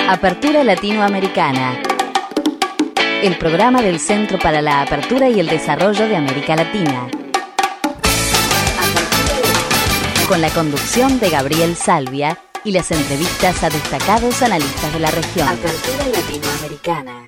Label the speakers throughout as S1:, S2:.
S1: Apertura Latinoamericana, el programa del Centro para la Apertura y el Desarrollo de América Latina. Con la conducción de Gabriel Salvia y las entrevistas a destacados analistas de la región. Apertura Latinoamericana.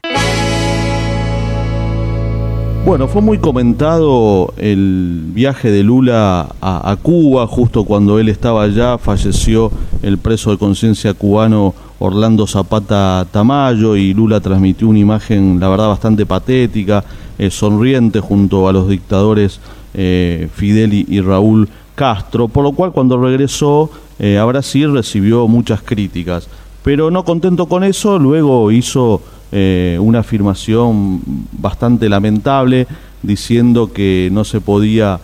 S2: Bueno, fue muy comentado el viaje de Lula a Cuba. Justo cuando él estaba allá falleció el preso de conciencia cubano Orlando Zapata Tamayo, y Lula transmitió una imagen, la verdad, bastante patética, sonriente junto a los dictadores Fidel y Raúl Castro, por lo cual cuando regresó a Brasil recibió muchas críticas, pero no contento con eso, luego hizo una afirmación bastante lamentable, diciendo que no se podía,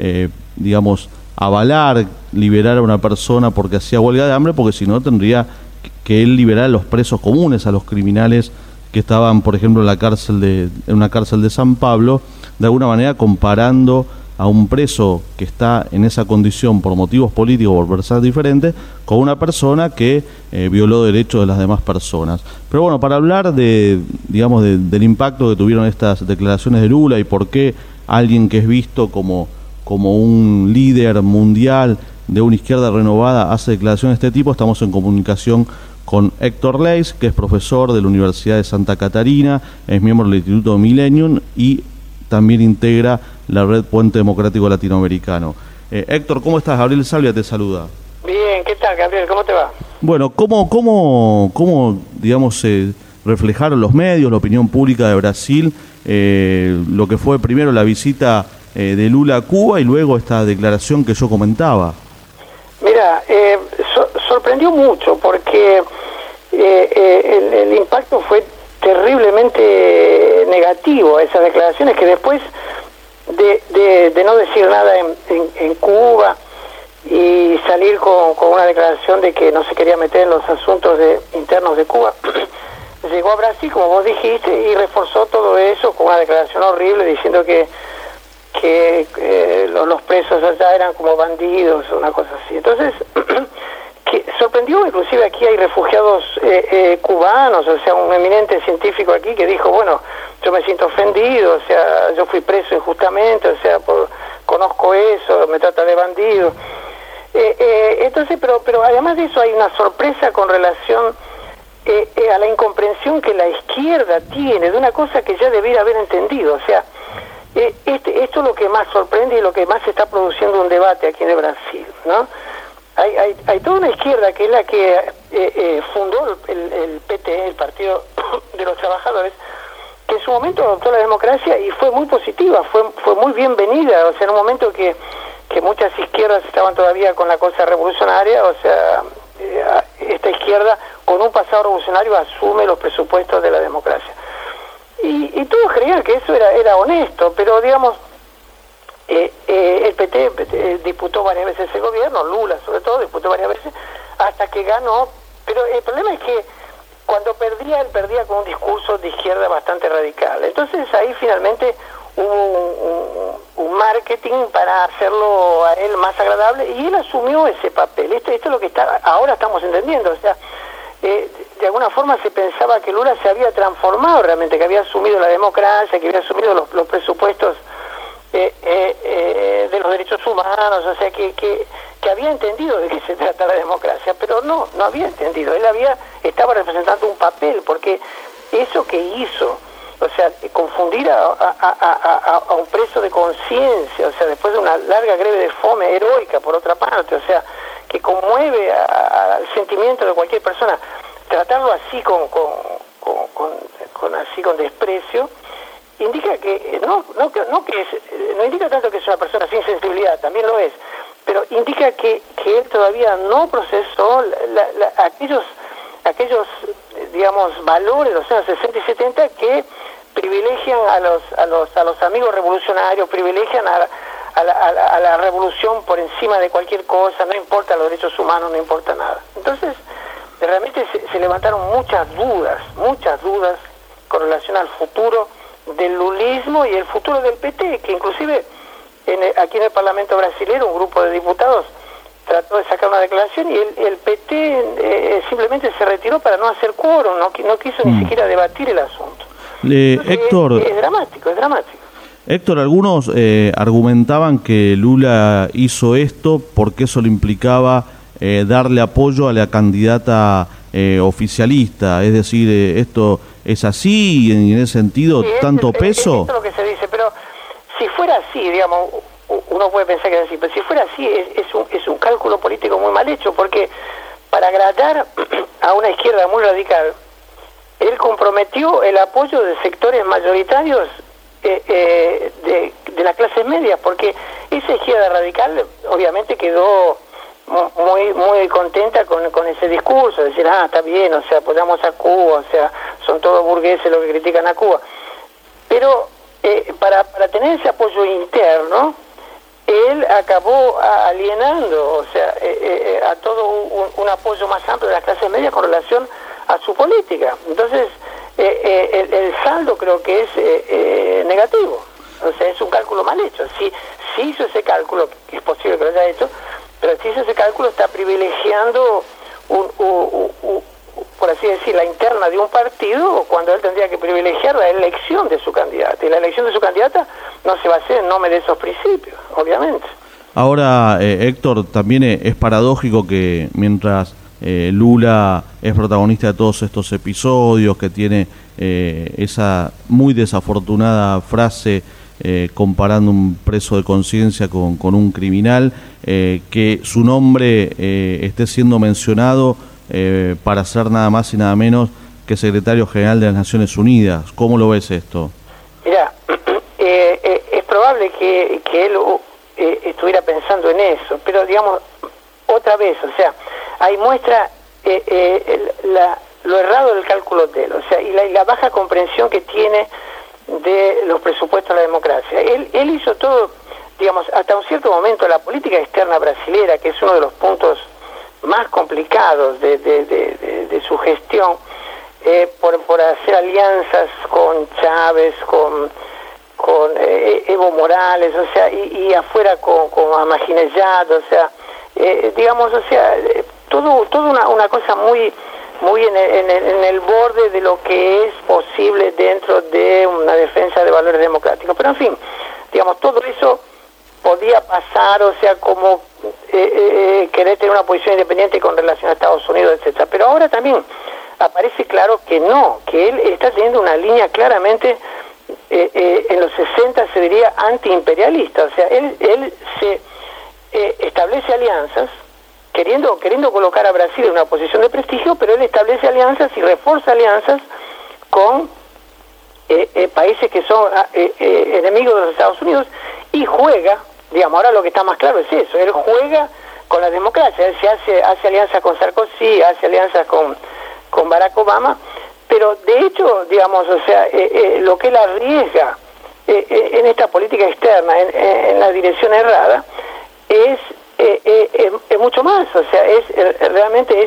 S2: avalar, liberar a una persona porque hacía huelga de hambre, porque si no tendría que él liberar a los presos comunes, a los criminales que estaban, por ejemplo, en una cárcel de San Pablo, de alguna manera comparando a un preso que está en esa condición por motivos políticos, por personas diferentes, con una persona que violó derechos de las demás personas. Pero bueno, para hablar del impacto que tuvieron estas declaraciones de Lula y por qué alguien que es visto como un líder mundial de una izquierda renovada hace declaraciones de este tipo, estamos en comunicación con Héctor Leis, que es profesor de la Universidad de Santa Catarina, es miembro del Instituto Millennium y también integra la Red Puente Democrático Latinoamericano. Héctor, ¿cómo estás? Gabriel Salvia te saluda.
S3: Bien, ¿qué tal, Gabriel? ¿Cómo te va?
S2: Bueno, ¿cómo se reflejaron los medios, la opinión pública de Brasil, lo que fue primero la visita de Lula a Cuba y luego esta declaración que yo comentaba?
S3: Mira, sorprendió mucho porque el impacto fue terriblemente negativo a esas declaraciones, que después de no decir nada en Cuba y salir con una declaración de que no se quería meter en los asuntos internos de Cuba, llegó a Brasil, como vos dijiste, y reforzó todo eso con una declaración horrible diciendo que los presos allá eran como bandidos, una cosa así. Entonces, que sorprendió, inclusive aquí hay refugiados cubanos, o sea, un eminente científico aquí que dijo, bueno, yo me siento ofendido, o sea, yo fui preso injustamente, o sea, conozco eso, me trata de bandido. Entonces, pero además de eso hay una sorpresa con relación a la incomprensión que la izquierda tiene de una cosa que ya debiera haber entendido, o sea, esto es lo que más sorprende y lo que más se está produciendo un debate aquí en Brasil, ¿no? Hay toda una izquierda que es la que fundó el PT, el Partido de los Trabajadores, que en su momento adoptó la democracia y fue muy positiva, fue muy bienvenida, o sea, en un momento que muchas izquierdas estaban todavía con la cosa revolucionaria, o sea, esta izquierda con un pasado revolucionario asume los presupuestos de la democracia. Y todos creían que eso era honesto, pero digamos, el PT disputó varias veces el gobierno, Lula sobre todo, disputó varias veces, hasta que ganó, pero el problema es que cuando perdía, él perdía con un discurso de izquierda bastante radical. Entonces ahí finalmente hubo un marketing para hacerlo a él más agradable, y él asumió ese papel. Esto es lo que ahora estamos entendiendo, o sea, de alguna forma se pensaba que Lula se había transformado realmente, que había asumido la democracia, que había asumido los presupuestos de los derechos humanos, o sea, que había entendido de qué se trata la democracia, pero no había entendido. Él estaba representando un papel, porque eso que hizo, o sea, confundir a un preso de conciencia, o sea, después de una larga greve de fome heroica, por otra parte, o sea, que conmueve al sentimiento de cualquier persona, tratarlo así con desprecio, indica que no indica tanto que es una persona sin sensibilidad, también lo es, pero indica que él todavía no procesó aquellos digamos valores de los años 60 y 70 que privilegian a los amigos revolucionarios, privilegian a la revolución por encima de cualquier cosa, no importa los derechos humanos, no importa nada. Entonces, realmente se levantaron muchas dudas con relación al futuro del lulismo y el futuro del PT, que inclusive aquí en el Parlamento brasileño un grupo de diputados trató de sacar una declaración y el PT simplemente se retiró para no hacer quórum, no quiso ni siquiera debatir el asunto. Entonces,
S2: Héctor,
S3: es dramático.
S2: Héctor, algunos argumentaban que Lula hizo esto porque eso le implicaba darle apoyo a la candidata oficialista, es decir, esto es así y en ese sentido
S3: sí,
S2: tanto peso.
S3: Eso es lo que se dice, pero si fuera así, digamos, uno puede pensar que es así, pero si fuera así es un cálculo político muy mal hecho, porque para agradar a una izquierda muy radical, él comprometió el apoyo de sectores mayoritarios de la clase media, porque esa izquierda radical obviamente quedó muy contenta con ese discurso, decir, está bien, o sea, apoyamos a Cuba, o sea, son todos burgueses los que critican a Cuba, pero para tener ese apoyo interno, él acabó alienando, o sea, a todo un apoyo más amplio de las clases medias con relación a su política. Entonces, el saldo creo que es negativo, o sea, es un cálculo mal hecho. Si hizo ese cálculo, que es posible que lo haya hecho, pero si hizo ese cálculo está privilegiando por así decir, la interna de un partido, cuando él tendría que privilegiar la elección de su candidata. Y la elección de su candidata no se va a hacer en nombre de esos principios, obviamente.
S2: Ahora, Héctor, también es paradójico que mientras Lula es protagonista de todos estos episodios, que tiene esa muy desafortunada frase comparando un preso de conciencia con un criminal, que su nombre esté siendo mencionado para ser nada más y nada menos que secretario general de las Naciones Unidas. ¿Cómo lo ves esto?
S3: Mira, es probable que él estuviera pensando en eso, pero digamos, otra vez, o sea, ahí muestra lo errado del cálculo de él, o sea, y la baja comprensión que tiene de los presupuestos de la democracia. Él hizo todo, digamos, hasta un cierto momento la política externa brasilera, que es uno de los puntos más complicados de su gestión, por hacer alianzas con Chávez, con Evo Morales, o sea, y afuera con Ahmadinejad, o sea, digamos, o sea, todo una cosa muy en el borde de lo que es posible dentro de una defensa de valores democráticos. Pero en fin, digamos, todo eso podía pasar, o sea, como querer tener una posición independiente con relación a Estados Unidos, etcétera. Pero ahora también aparece claro que no, que él está teniendo una línea claramente, en los 60 se diría antiimperialista, o sea, él se establece alianzas, queriendo colocar a Brasil en una posición de prestigio, pero él establece alianzas y refuerza alianzas con países que son enemigos de los Estados Unidos, y juega, digamos, ahora lo que está más claro es eso, él juega con la democracia, él se hace alianzas con Sarkozy, hace alianzas con Barack Obama, pero de hecho, digamos, o sea, lo que él arriesga en esta política externa, en la dirección errada, es mucho más, o sea, realmente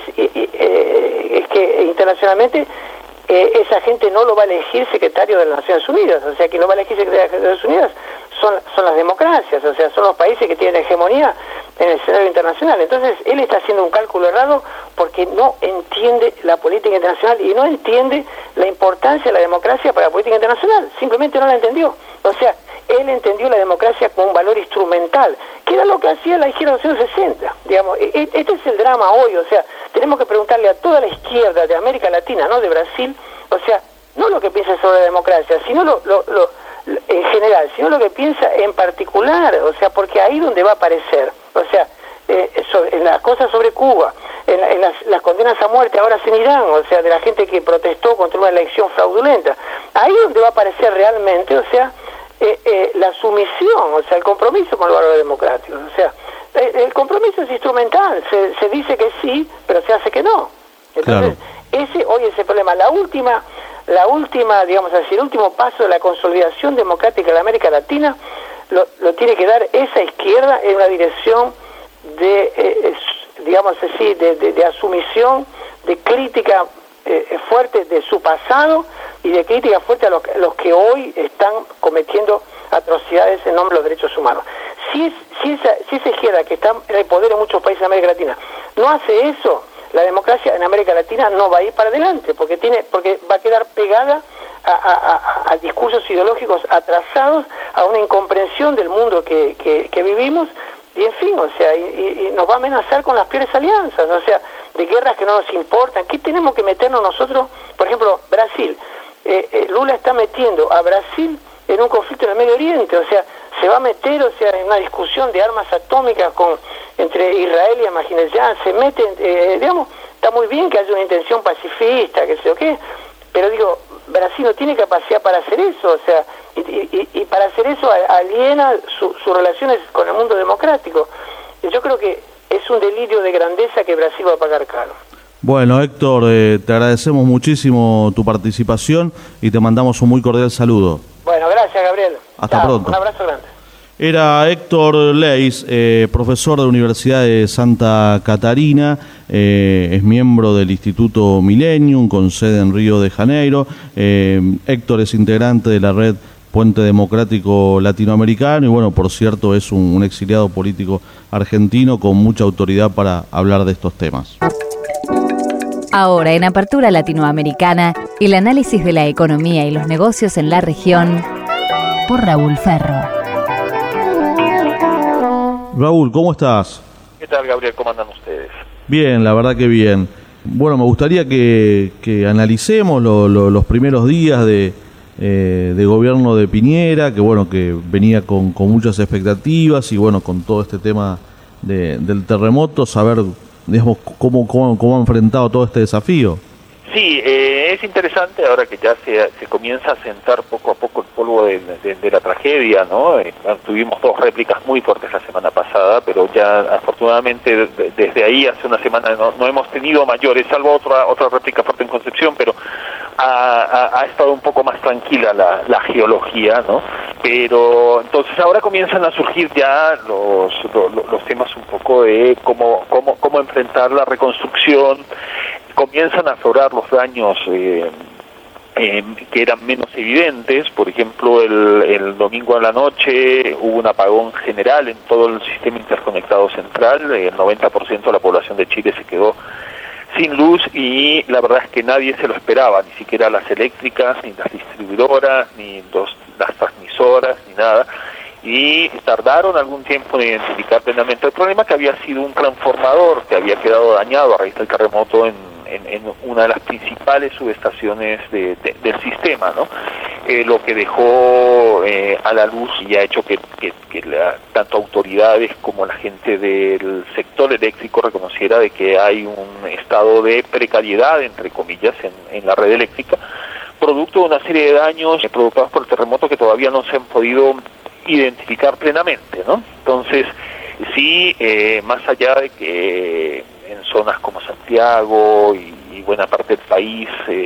S3: es que internacionalmente esa gente no lo va a elegir secretario de las Naciones Unidas, o sea, quien lo va a elegir secretario de las Naciones Unidas son las democracias, o sea, son los países que tienen hegemonía en el escenario internacional. Entonces, él está haciendo un cálculo errado porque no entiende la política internacional y no entiende la importancia de la democracia para la política internacional, simplemente no la entendió. O sea, él entendió la democracia como un valor instrumental, que era lo que hacía la izquierda en los años 60. Digamos, este es el drama hoy, o sea, tenemos que preguntarle a toda la izquierda de América Latina, no de Brasil, o sea, no lo que piensa sobre la democracia, sino en general, sino lo que piensa en particular, o sea, porque ahí donde va a aparecer, o sea, en las cosas sobre Cuba, en las condenas a muerte ahora en Irán, o sea, de la gente que protestó contra una elección fraudulenta, ahí donde va a aparecer realmente, o sea, la sumisión, o sea, el compromiso con los valores democráticos, o sea, el compromiso es instrumental, se dice que sí, pero se hace que no. Entonces, claro, hoy es el problema. La última, digamos así, el último paso de la consolidación democrática de la América Latina lo tiene que dar esa izquierda en una dirección digamos así, de asumición, de crítica fuerte de su pasado y de crítica fuerte a los que hoy están cometiendo atrocidades en nombre de los derechos humanos. si esa izquierda que está en el poder en muchos países de América Latina no hace eso, la democracia en América Latina no va a ir para adelante, porque va a quedar pegada a discursos ideológicos atrasados, a una incomprensión del mundo que vivimos, y en fin, o sea, y nos va a amenazar con las peores alianzas, o sea, de guerras que no nos importan. ¿Qué tenemos que meternos nosotros? Por ejemplo, Brasil. Lula está metiendo a Brasil en un conflicto en el Medio Oriente, o sea, se va a meter, o sea, en una discusión de armas atómicas entre Israel y Ahmadinejad, se mete, digamos, está muy bien que haya una intención pacifista, que sé yo qué, pero digo, Brasil no tiene capacidad para hacer eso, o sea, y para hacer eso aliena sus relaciones con el mundo democrático. Yo creo que es un delirio de grandeza que Brasil va a pagar caro.
S2: Bueno, Héctor, te agradecemos muchísimo tu participación y te mandamos un muy cordial saludo.
S3: Bueno, gracias, Gabriel.
S2: Hasta pronto.
S3: Un abrazo grande.
S2: Era Héctor Leis, profesor de la Universidad de Santa Catarina, es miembro del Instituto Millennium, con sede en Río de Janeiro. Héctor es integrante de la red Puente Democrático Latinoamericano y, bueno, por cierto, es un exiliado político argentino con mucha autoridad para hablar de estos temas.
S1: Ahora, en Apertura Latinoamericana, el análisis de la economía y los negocios en la región por Raúl Ferro.
S2: Raúl, ¿cómo estás?
S4: ¿Qué tal, Gabriel? ¿Cómo andan ustedes?
S2: Bien, la verdad que bien. Bueno, me gustaría que analicemos los primeros días de gobierno de Piñera, que bueno, que venía con muchas expectativas y bueno, con todo este tema del terremoto, saber, digamos, cómo ha enfrentado todo este desafío.
S4: Sí, es interesante ahora que ya se comienza a sentar poco a poco el polvo de la tragedia, ¿no? Tuvimos 2 réplicas muy fuertes la semana pasada, pero ya afortunadamente desde ahí hace una semana no hemos tenido mayores, salvo otra réplica fuerte en Concepción, pero ha estado un poco más tranquila la geología, ¿no? Pero entonces ahora comienzan a surgir ya los temas un poco de cómo enfrentar la reconstrucción. Comienzan a aflorar los daños que eran menos evidentes. Por ejemplo, el domingo a la noche hubo un apagón general en todo el sistema interconectado central. El 90% de la población de Chile se quedó sin luz y la verdad es que nadie se lo esperaba, ni siquiera las eléctricas, ni las distribuidoras, ni las transmisoras, ni nada. Y tardaron algún tiempo en identificar plenamente el problema, que había sido un transformador que había quedado dañado a raíz del terremoto en una de las principales subestaciones del sistema, ¿no? Lo que dejó a la luz y ha hecho que tanto autoridades como la gente del sector eléctrico reconociera de que hay un estado de precariedad, entre comillas, en la red eléctrica, producto de una serie de daños provocados por el terremoto que todavía no se han podido identificar plenamente, ¿no? Entonces, sí, más allá de que en zonas como Santiago y buena parte del país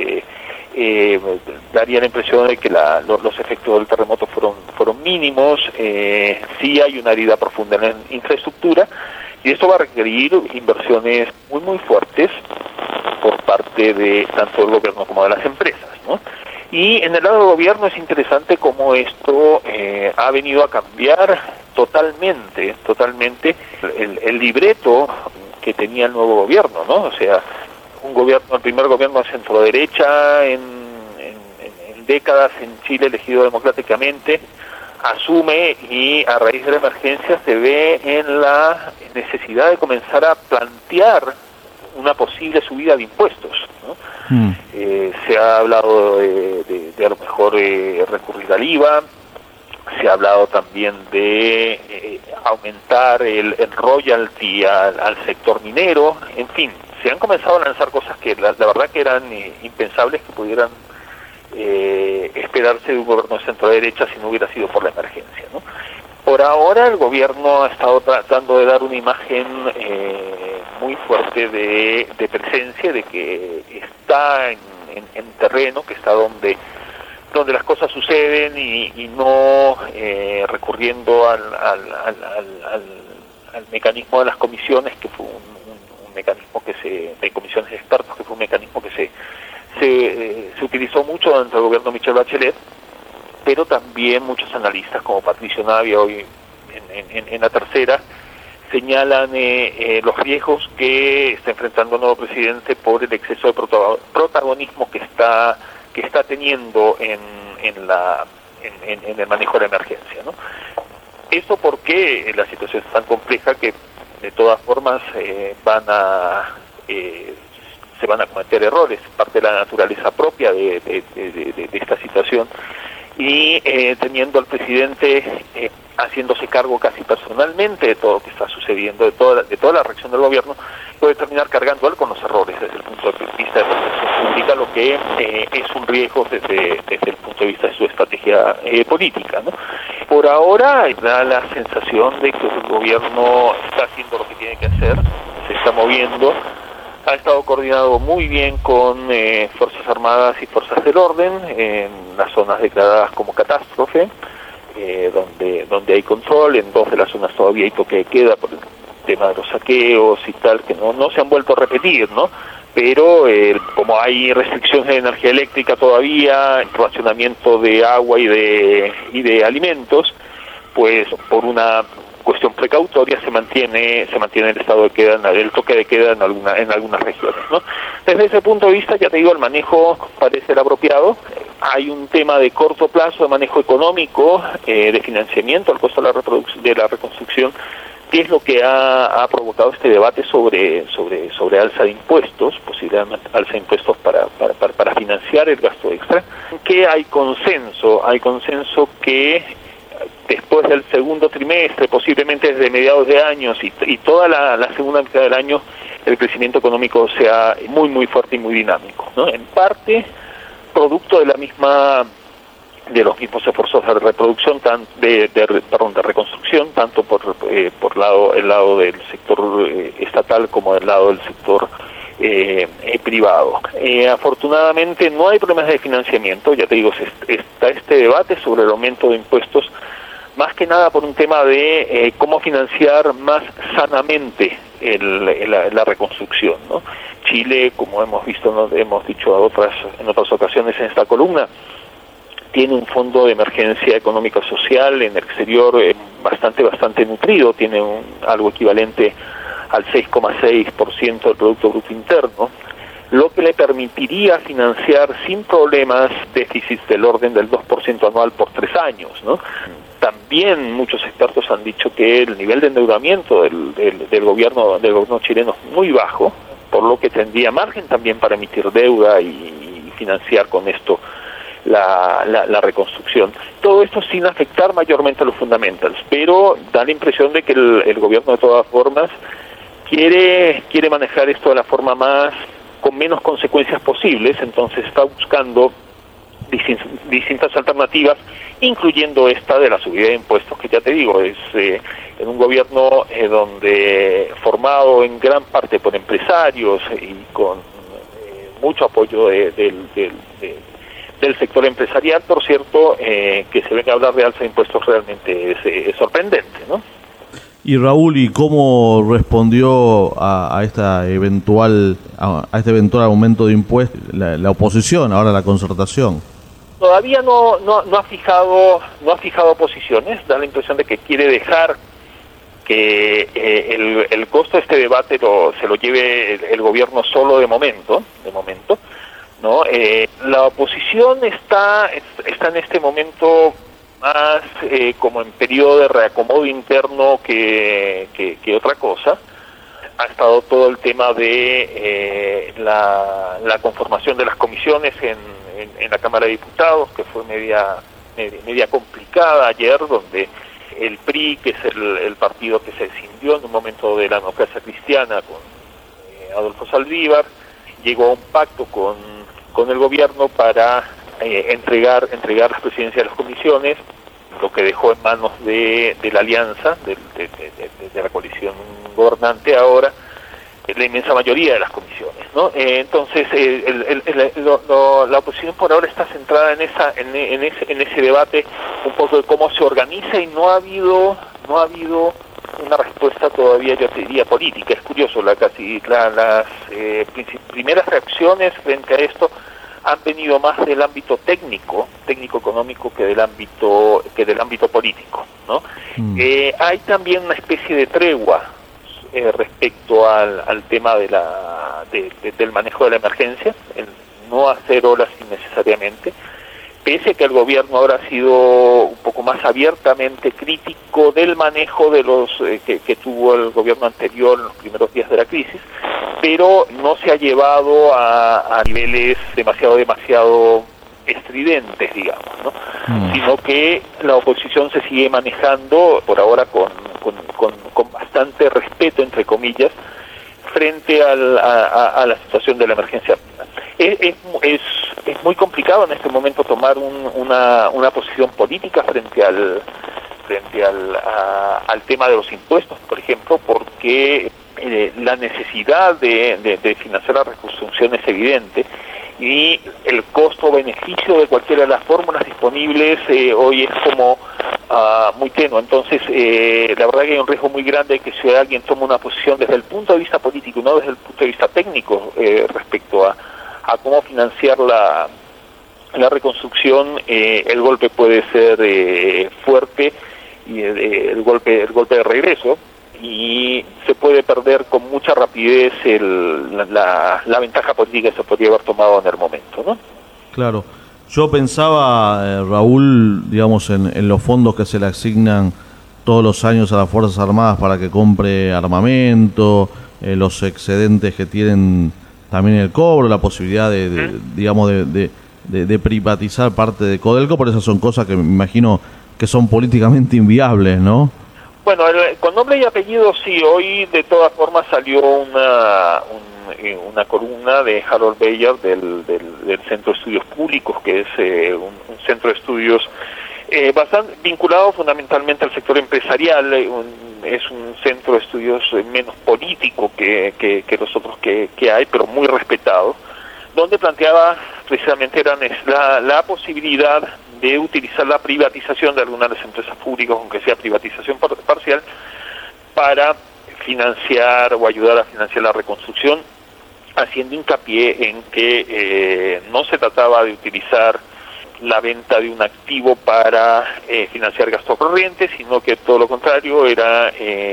S4: daría la impresión de que los efectos del terremoto fueron mínimos, sí hay una herida profunda en la infraestructura y esto va a requerir inversiones muy fuertes por parte de tanto del gobierno como de las empresas, ¿no? Y en el lado del gobierno es interesante cómo esto ha venido a cambiar totalmente el libreto que tenía el nuevo gobierno, ¿no? O sea, el primer gobierno de centro-derecha en décadas en Chile, elegido democráticamente, asume y a raíz de la emergencia se ve en la necesidad de comenzar a plantear una posible subida de impuestos, ¿no? Se ha hablado de a lo mejor recurrir al IVA, se ha hablado también de aumentar el royalty al sector minero, en fin, se han comenzado a lanzar cosas que la verdad que eran impensables que pudieran esperarse de un gobierno de centro-derecha si no hubiera sido por la emergencia, ¿no? Por ahora el gobierno ha estado tratando de dar una imagen muy fuerte de presencia, de que está en terreno, que está donde las cosas suceden y no recurriendo al mecanismo de las comisiones, que fue un mecanismo de comisiones de expertos, que fue un mecanismo que se utilizó mucho durante el gobierno de Michelle Bachelet, pero también muchos analistas como Patricio Navia hoy en la tercera, señalan los riesgos que está enfrentando el nuevo presidente por el exceso de protagonismo que está teniendo en el manejo de la emergencia, ¿no? Eso porque la situación es tan compleja que de todas formas se van a cometer errores, parte de la naturaleza propia de esta situación, y teniendo al presidente haciéndose cargo casi personalmente de todo lo que está sucediendo, de toda la reacción del gobierno, puede terminar cargando él con los errores desde el punto de vista de la protección pública, lo que es un riesgo desde el punto de vista de su estrategia política, ¿no? Por ahora da la sensación de que el gobierno está haciendo lo que tiene que hacer, se está moviendo, ha estado coordinado muy bien con Fuerzas Armadas y Fuerzas del Orden en las zonas declaradas como catástrofe, donde hay control. En 2 de las zonas todavía hay toque de queda por el tema de los saqueos y tal, que no se han vuelto a repetir, ¿no? Pero como hay restricciones de energía eléctrica todavía, racionamiento de agua y de alimentos, pues por una cuestión precautoria se mantiene el estado de queda, el toque de queda en algunas regiones, ¿no? Desde ese punto de vista, ya te digo, el manejo parece el apropiado. Hay un tema de corto plazo de manejo económico, de financiamiento al costo de la reconstrucción, que es lo que ha provocado este debate sobre alza de impuestos, posible alza de impuestos para financiar el gasto extra, que hay consenso que después del segundo trimestre, posiblemente desde mediados de años y toda la segunda mitad del año, el crecimiento económico sea muy muy fuerte y muy dinámico, ¿no? En parte producto de los mismos esfuerzos de reproducción, de reconstrucción, tanto por el lado del sector estatal como del lado del sector privado. Afortunadamente no hay problemas de financiamiento, ya te digo, está este debate sobre el aumento de impuestos, más que nada por un tema de cómo financiar más sanamente la reconstrucción, ¿no? Chile, como hemos visto, hemos dicho en otras ocasiones en esta columna, tiene un fondo de emergencia económica social en el exterior bastante nutrido, tiene algo equivalente al 6,6% del Producto Bruto Interno, lo que le permitiría financiar sin problemas déficits del orden del 2% anual por 3 años, ¿no? También muchos expertos han dicho que el nivel de endeudamiento del gobierno chileno es muy bajo, por lo que tendría margen también para emitir deuda y financiar con esto la reconstrucción. Todo esto sin afectar mayormente a los fundamentals, pero da la impresión de que el gobierno de todas formas quiere manejar esto de la forma con menos consecuencias posibles, entonces está buscando distintas alternativas, incluyendo esta de la subida de impuestos, que ya te digo, es en un gobierno donde formado en gran parte por empresarios y con mucho apoyo del sector empresarial, por cierto, que se venga a hablar de alza de impuestos realmente es sorprendente, ¿no?
S2: Y Raúl, ¿y cómo respondió a este eventual aumento de impuestos la oposición, ahora la concertación?
S4: Todavía no ha fijado posiciones, da la impresión de que quiere dejar que el costo de este debate se lo lleve el gobierno solo de momento, ¿no? La oposición está en este momento más como en periodo de reacomodo interno que otra cosa. Ha estado todo el tema de la conformación de las comisiones en la Cámara de Diputados, que fue media complicada ayer, donde el PRI, que es el partido que se escindió en un momento de la democracia cristiana con Adolfo Saldívar, llegó a un pacto con el gobierno para entregar las presidencias de las comisiones, lo que dejó en manos de la alianza, de la coalición gobernante ahora, la inmensa mayoría de las comisiones, ¿no? Entonces la oposición por ahora está centrada en ese debate un poco de cómo se organiza, y no ha habido una respuesta todavía, yo te diría, política. Es curioso, las primeras reacciones frente a esto han venido más del ámbito técnico económico que del ámbito político. ¿no? Hay también una especie de tregua respecto al tema del manejo de la emergencia, el no hacer olas innecesariamente, pese a que el gobierno ahora ha sido un poco más abiertamente crítico del manejo de los que tuvo el gobierno anterior en los primeros días de la crisis, pero no se ha llevado a niveles demasiado estridentes, digamos, ¿no? Sino que la oposición se sigue manejando por ahora con bastante respeto, entre comillas, frente a la situación de la emergencia. Es muy complicado en este momento tomar una posición política frente al tema de los impuestos, por ejemplo, porque la necesidad de financiar la reconstrucción es evidente y el costo-beneficio de cualquiera de las fórmulas disponibles hoy es como muy tenue. Entonces, la verdad que hay un riesgo muy grande de que si alguien toma una posición desde el punto de vista político y no desde el punto de vista técnico respecto a cómo financiar la reconstrucción, el golpe puede ser fuerte y el golpe de regreso, y se puede perder con mucha rapidez la ventaja política que se podría haber tomado en el momento, ¿no?
S2: Claro. Yo pensaba, Raúl, digamos, en los fondos que se le asignan todos los años a las Fuerzas Armadas para que compre armamento, los excedentes que tienen también el cobro, la posibilidad de privatizar parte de Codelco, por eso son cosas que me imagino que son políticamente inviables, ¿no?
S4: Bueno, con nombre y apellido sí. Hoy de todas formas salió una columna de Harold Bayer del Centro de Estudios Públicos, que es un centro de estudios bastante vinculado fundamentalmente al sector empresarial. Es un centro de estudios menos político que los otros que hay, pero muy respetado, donde planteaba precisamente la posibilidad de utilizar la privatización de algunas de las empresas públicas, aunque sea privatización parcial, para financiar o ayudar a financiar la reconstrucción, haciendo hincapié en que no se trataba de utilizar la venta de un activo para financiar gastos corrientes, sino que todo lo contrario, era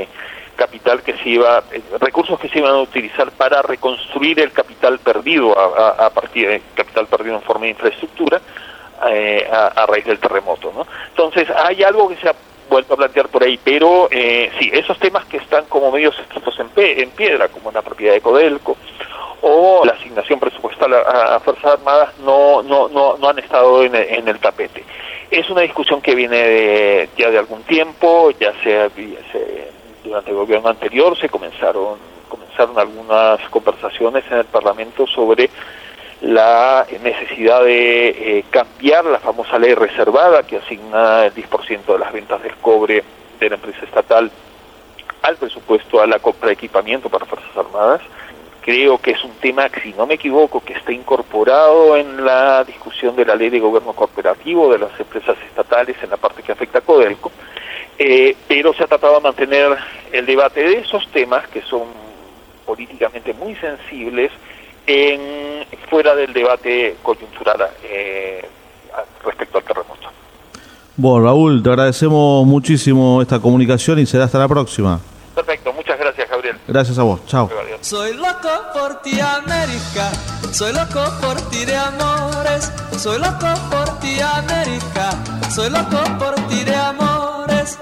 S4: recursos que se iban a utilizar para reconstruir el capital perdido a partir de capital perdido en forma de infraestructura a raíz del terremoto, ¿no? Entonces hay algo que se ha vuelto a plantear por ahí, pero sí, esos temas que están como medios escritos en piedra, como la propiedad de Codelco o la asignación presupuestal a Fuerzas Armadas, no han estado en el tapete. Es una discusión que viene ya de algún tiempo, durante el gobierno anterior comenzaron algunas conversaciones en el Parlamento sobre la necesidad de cambiar la famosa ley reservada que asigna el 10% de las ventas del cobre de la empresa estatal al presupuesto a la compra de equipamiento para Fuerzas Armadas. Creo que es un tema, si no me equivoco, que está incorporado en la discusión de la ley de gobierno corporativo de las empresas estatales en la parte que afecta a Codelco, pero se ha tratado de mantener el debate de esos temas que son políticamente muy sensibles fuera del debate coyuntural respecto al terremoto.
S2: Bueno, Raúl, te agradecemos muchísimo esta comunicación y será hasta la próxima.
S4: Perfecto, muchas gracias, Gabriel.
S2: Gracias a vos, chao.
S5: Soy loco por ti, América, soy loco por ti de amores, soy loco por ti, América, soy loco por ti de amores.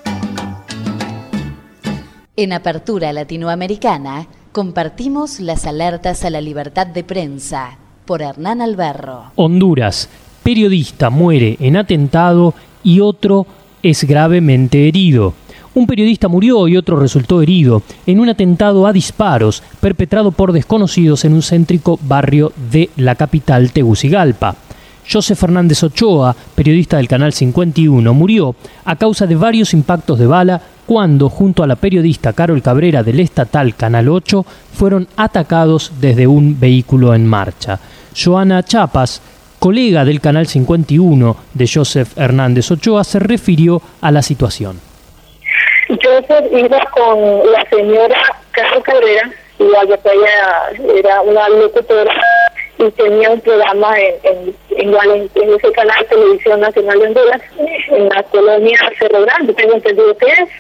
S1: En Apertura Latinoamericana compartimos las alertas a la libertad de prensa por Hernán Alberro.
S6: Honduras, periodista muere en atentado y otro es gravemente herido. Un periodista murió y otro resultó herido en un atentado a disparos perpetrado por desconocidos en un céntrico barrio de la capital Tegucigalpa. José Fernández Ochoa, periodista del Canal 51, murió a causa de varios impactos de bala cuando, junto a la periodista Carol Cabrera del estatal Canal 8, fueron atacados desde un vehículo en marcha. Joana Chapas, colega del Canal 51 de José Hernández Ochoa, se refirió a la situación.
S7: Joseph iba con la señora Carol Cabrera, igual que ella era una locutora, y tenía un programa en ese canal Televisión Nacional de Honduras, en la colonia Cerro Grande, tengo entendido que es.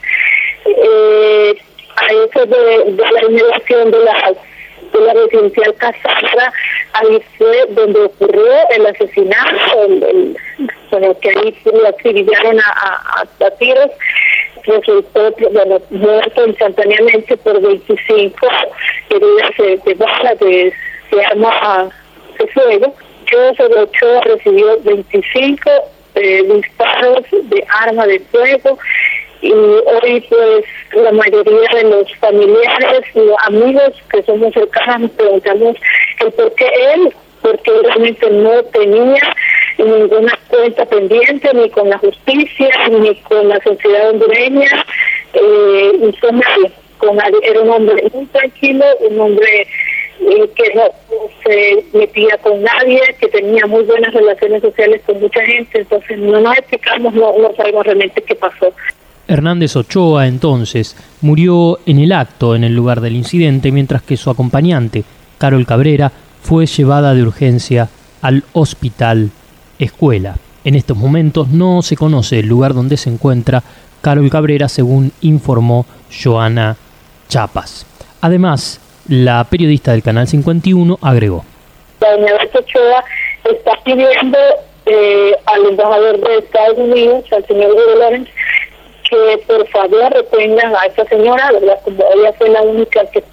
S7: A eso de la inauguración de la residencial Casandra, ahí fue donde ocurrió el asesinato, que ahí lo acribillaron a tiros, resultó muerto instantáneamente por 25 heridas de balas de arma de fuego. Joseph Ochoa recibió 25 disparos de arma de fuego, y hoy pues la mayoría de los familiares y amigos que somos cercanos nos preguntamos el por qué él, porque realmente no tenía ninguna cuenta pendiente ni con la justicia ni con la sociedad hondureña, y con nadie. Era un hombre muy tranquilo, un hombre que no se metía con nadie, que tenía muy buenas relaciones sociales con mucha gente. Entonces no nos explicamos, no sabemos realmente qué pasó.
S6: Hernández Ochoa, entonces, murió en el acto en el lugar del incidente, mientras que su acompañante, Carol Cabrera, fue llevada de urgencia al Hospital Escuela. En estos momentos no se conoce el lugar donde se encuentra Carol Cabrera, según informó Joana Chapas. Además, la periodista del Canal 51 agregó:
S7: la doña Berta Ochoa está pidiendo al embajador de Estados Unidos, al señor Hugo Lorenz, que por favor retengan a esta señora, ¿verdad? Como ella fue la única que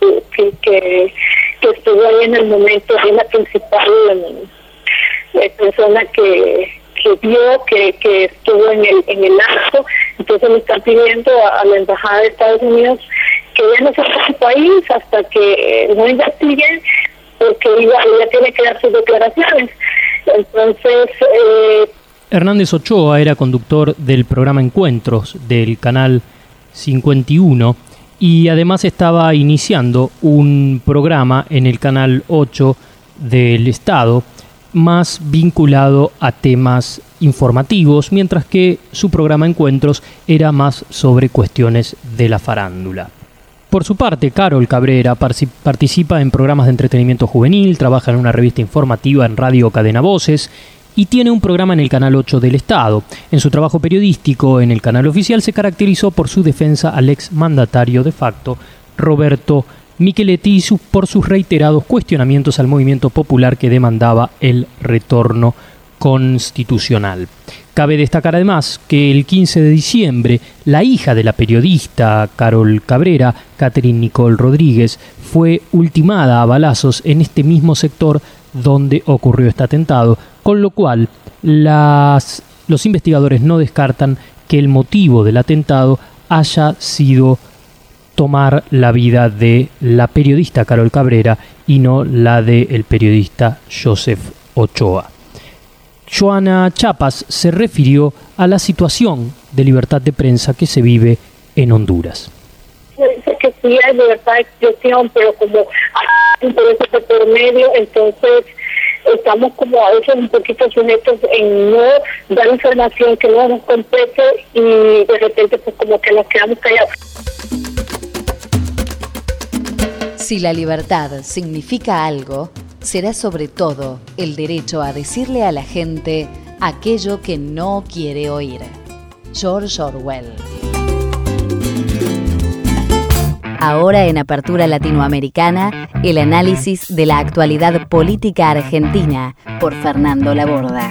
S7: estuvo ahí en el momento, es la principal persona que vio, que estuvo en el acto. Entonces le están pidiendo a la embajada de Estados Unidos que ella no salga de su país hasta que no investiguen, porque ella tiene que dar sus declaraciones. Entonces
S6: Hernández Ochoa era conductor del programa Encuentros del Canal 51 y además estaba iniciando un programa en el Canal 8 del Estado, más vinculado a temas informativos, mientras que su programa Encuentros era más sobre cuestiones de la farándula. Por su parte, Carol Cabrera participa en programas de entretenimiento juvenil, trabaja en una revista informativa en Radio Cadena Voces y tiene un programa en el Canal 8 del Estado. En su trabajo periodístico en el canal oficial se caracterizó por su defensa al ex mandatario de facto, Roberto Micheletti, por sus reiterados cuestionamientos al movimiento popular que demandaba el retorno constitucional. Cabe destacar además que el 15 de diciembre, la hija de la periodista Carol Cabrera, Catherine Nicole Rodríguez, fue ultimada a balazos en este mismo sector donde ocurrió este atentado, con lo cual los investigadores no descartan que el motivo del atentado haya sido tomar la vida de la periodista Carol Cabrera y no la del periodista Joseph Ochoa. Joana Chapas se refirió a la situación de libertad de prensa que se vive en Honduras.
S7: Dice que sí hay libertad de expresión, pero como hay intereses de por medio, entonces estamos como a veces un poquito sujetos en no dar información que no nos compete y de repente pues como que nos quedamos callados.
S1: Si la libertad significa algo, será sobre todo el derecho a decirle a la gente aquello que no quiere oír. George Orwell. Ahora en Apertura Latinoamericana, el análisis de la actualidad política argentina por Fernando Laborda.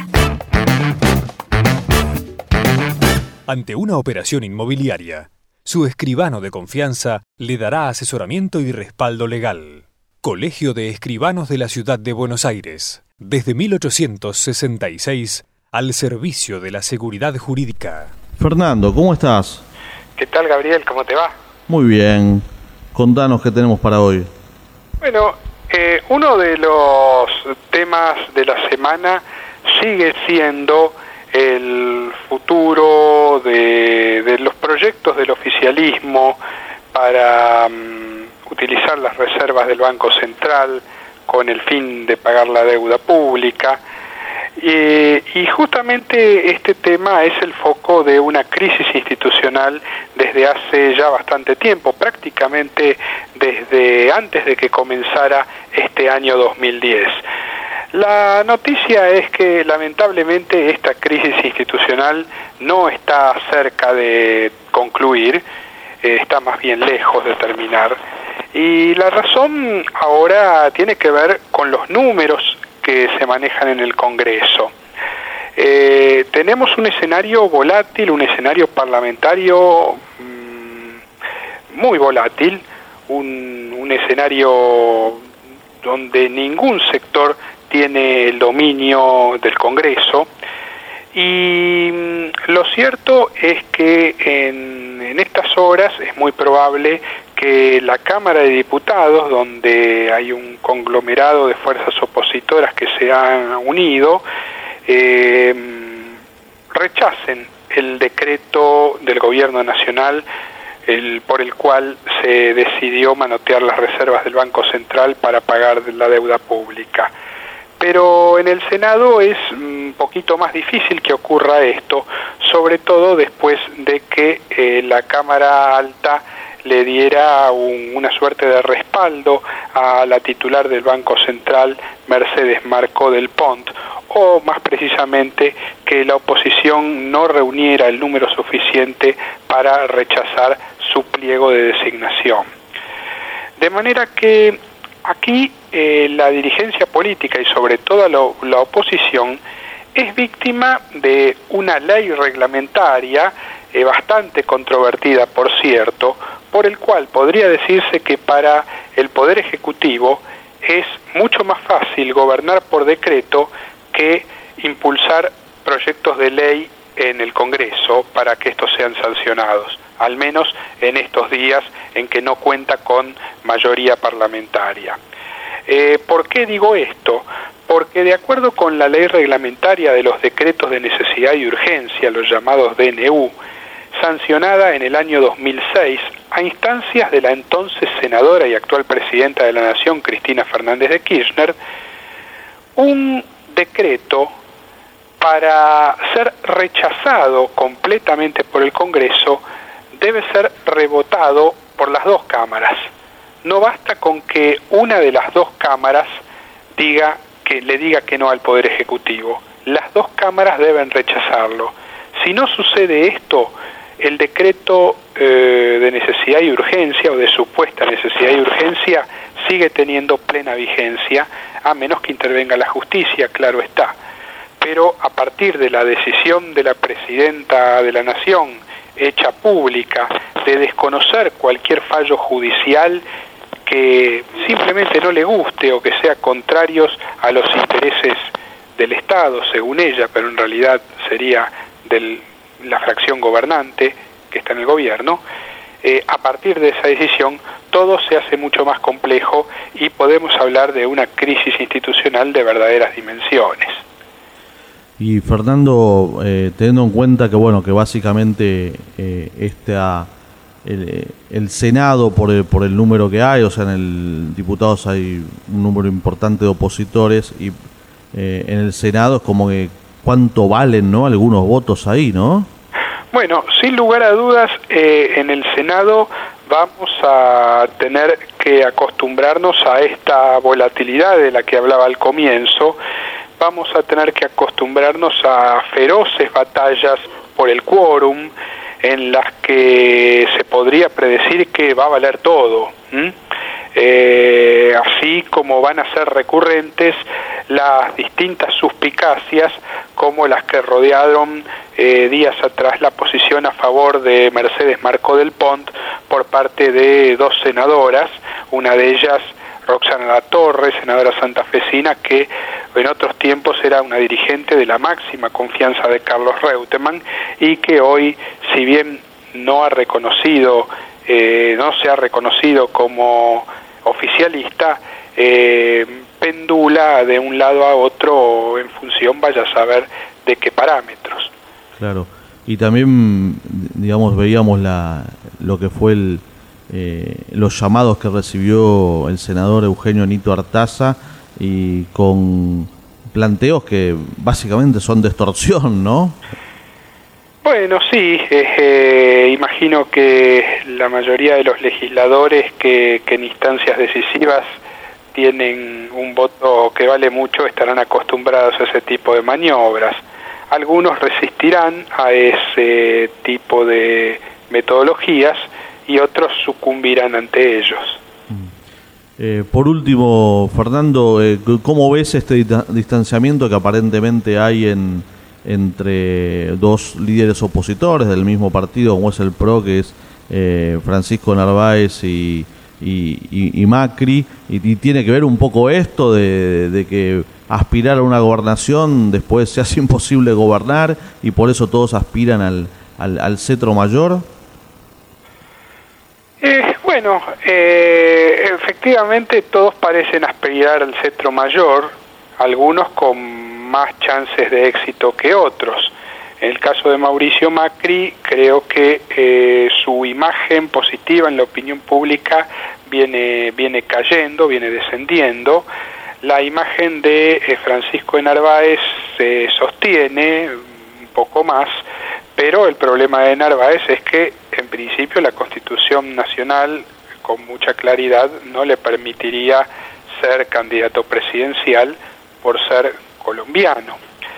S8: Ante una operación inmobiliaria, su escribano de confianza le dará asesoramiento y respaldo legal. Colegio de Escribanos de la Ciudad de Buenos Aires, desde 1866, al servicio de la seguridad jurídica.
S2: Fernando, ¿cómo estás?
S9: ¿Qué tal, Gabriel? ¿Cómo te va?
S2: Muy bien. Contanos qué tenemos para hoy.
S9: Bueno, uno de los temas de la semana sigue siendo el futuro de los proyectos del oficialismo para utilizar las reservas del Banco Central con el fin de pagar la deuda pública. Y justamente este tema es el foco de una crisis institucional desde hace ya bastante tiempo, prácticamente desde antes de que comenzara este año 2010. La noticia es que lamentablemente esta crisis institucional no está cerca de concluir, está más bien lejos de terminar. Y la razón ahora tiene que ver con los números que se manejan en el Congreso. Tenemos un escenario volátil, un escenario parlamentario muy volátil, un escenario donde ningún sector tiene el dominio del Congreso, y lo cierto es que en estas horas es muy probable que la Cámara de Diputados, donde hay un conglomerado de fuerzas opositoras que se han unido, rechacen el decreto del Gobierno Nacional por el cual se decidió manotear las reservas del Banco Central para pagar la deuda pública. Pero en el Senado es un poquito más difícil que ocurra esto, sobre todo después de que la Cámara Alta le diera una suerte de respaldo a la titular del Banco Central, Mercedes Marcó del Pont, o más precisamente que la oposición no reuniera el número suficiente para rechazar su pliego de designación. De manera que aquí la dirigencia política y sobre todo la oposición es víctima de una ley reglamentaria bastante controvertida, por cierto, por el cual podría decirse que para el Poder Ejecutivo es mucho más fácil gobernar por decreto que impulsar proyectos de ley en el Congreso para que estos sean sancionados, al menos en estos días en que no cuenta con mayoría parlamentaria. ¿Por qué digo esto? Porque de acuerdo con la ley reglamentaria de los decretos de necesidad y urgencia, los llamados DNU, sancionada en el año 2006 a instancias de la entonces senadora y actual presidenta de la Nación, Cristina Fernández de Kirchner, un decreto para ser rechazado completamente por el Congreso debe ser rebotado por las dos cámaras. No basta con que una de las dos cámaras le diga que no al Poder Ejecutivo. Las dos cámaras deben rechazarlo. Si no sucede esto, el decreto de necesidad y urgencia, o de supuesta necesidad y urgencia, sigue teniendo plena vigencia, a menos que intervenga la justicia, claro está. Pero a partir de la decisión de la Presidenta de la Nación, hecha pública, de desconocer cualquier fallo judicial que simplemente no le guste o que sea contrarios a los intereses del Estado, según ella, pero en realidad sería de la fracción gobernante que está en el gobierno, a partir de esa decisión todo se hace mucho más complejo y podemos hablar de una crisis institucional de verdaderas dimensiones.
S2: Y Fernando, teniendo en cuenta que bueno, que básicamente el Senado por el número que hay, o sea, en el diputados hay un número importante de opositores y en el Senado es como que cuánto valen, ¿no? Algunos votos ahí, ¿no?
S9: Bueno, sin lugar a dudas, en el Senado vamos a tener que acostumbrarnos a esta volatilidad de la que hablaba al comienzo. Vamos a tener que acostumbrarnos a feroces batallas por el quórum, en las que se podría predecir que va a valer todo, así como van a ser recurrentes las distintas suspicacias como las que rodearon días atrás la posición a favor de Mercedes Marcó del Pont por parte de dos senadoras, una de ellas Roxana Latorre, senadora santafesina, que en otros tiempos era una dirigente de la máxima confianza de Carlos Reutemann y que hoy, si bien no se ha reconocido como oficialista, pendula de un lado a otro en función, vaya a saber de qué parámetros.
S2: Claro, y también, digamos, veíamos lo que fue los llamados que recibió el senador Eugenio Nito Artaza y con planteos que básicamente son de extorsión, ¿no?
S9: Bueno, sí, imagino que la mayoría de los legisladores que en instancias decisivas tienen un voto que vale mucho estarán acostumbrados a ese tipo de maniobras. Algunos resistirán a ese tipo de metodologías y otros sucumbirán ante ellos.
S2: Por último, Fernando, ¿cómo ves este distanciamiento que aparentemente hay entre dos líderes opositores del mismo partido, como es el PRO, que es Francisco Narváez y Macri, y tiene que ver un poco esto de que aspirar a una gobernación después se hace imposible gobernar y por eso todos aspiran al cetro mayor?
S9: Bueno, efectivamente todos parecen aspirar al cetro mayor, algunos con más chances de éxito que otros. En el caso de Mauricio Macri, creo que su imagen positiva en la opinión pública viene cayendo, viene descendiendo. La imagen de Francisco de Narváez se sostiene un poco más, pero el problema de Narváez es que, en principio, la Constitución Nacional, con mucha claridad, no le permitiría ser candidato presidencial por ser colombiano.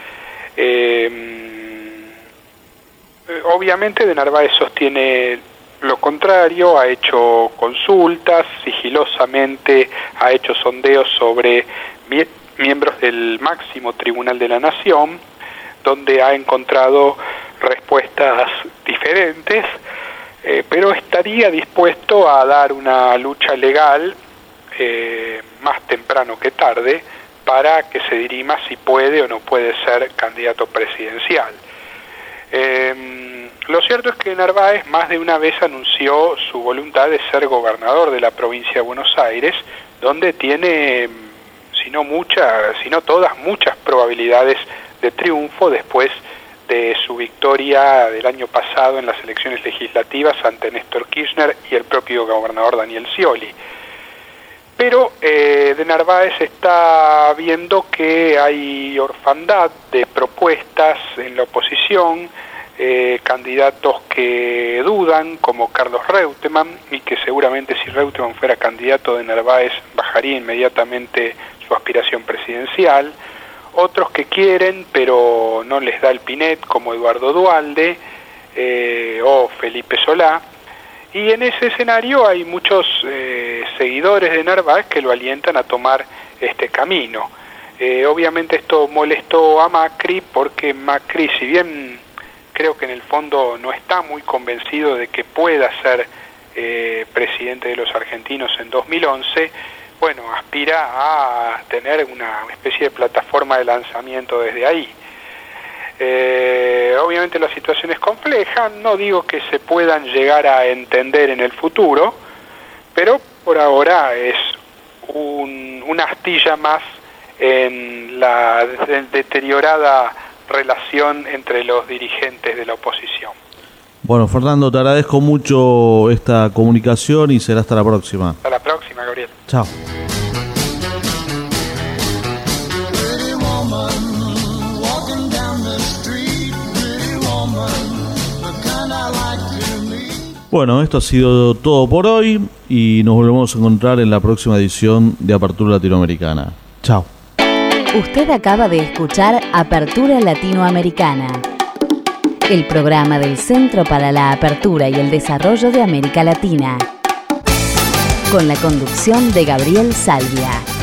S9: Obviamente de Narváez sostiene lo contrario, ha hecho consultas, sigilosamente ha hecho sondeos sobre miembros del máximo tribunal de la Nación, donde ha encontrado respuestas diferentes, pero estaría dispuesto a dar una lucha legal más temprano que tarde para que se dirima si puede o no puede ser candidato presidencial. Lo cierto es que Narváez más de una vez anunció su voluntad de ser gobernador de la provincia de Buenos Aires, donde tiene, si no todas, muchas probabilidades de triunfo después de su victoria del año pasado en las elecciones legislativas ante Néstor Kirchner y el propio gobernador Daniel Scioli. Pero de Narváez está viendo que hay orfandad de propuestas en la oposición, candidatos que dudan, como Carlos Reutemann, y que seguramente si Reutemann fuera candidato de Narváez bajaría inmediatamente su aspiración presidencial, otros que quieren pero no les da el Pinet, como Eduardo Duhalde o Felipe Solá, y en ese escenario hay muchos seguidores de Narváez que lo alientan a tomar este camino. Obviamente esto molestó a Macri, porque Macri, si bien creo que en el fondo no está muy convencido de que pueda ser presidente de los argentinos en 2011, bueno, aspira a tener una especie de plataforma de lanzamiento desde ahí. Obviamente la situación es compleja, no digo que se puedan llegar a entender en el futuro, pero por ahora es una astilla más en la deteriorada relación entre los dirigentes de la oposición.
S2: Bueno, Fernando, te agradezco mucho esta comunicación y será hasta la próxima.
S9: Hasta la próxima, Gabriel.
S2: Chao. Bueno, esto ha sido todo por hoy y nos volvemos a encontrar en la próxima edición de Apertura Latinoamericana. Chao.
S1: Usted acaba de escuchar Apertura Latinoamericana, el programa del Centro para la Apertura y el Desarrollo de América Latina, con la conducción de Gabriel Salvia.